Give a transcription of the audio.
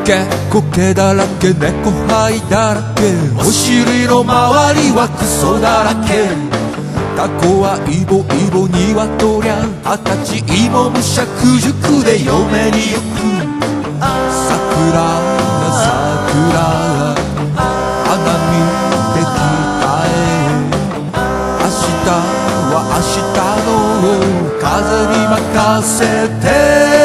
け苔だらけ猫灰だらけお尻の周りはクソだらけタコはイボイボニワトリャ二十歳芋むしゃくじゅくで嫁に行く桜花見てきた明日は明日の風に任せて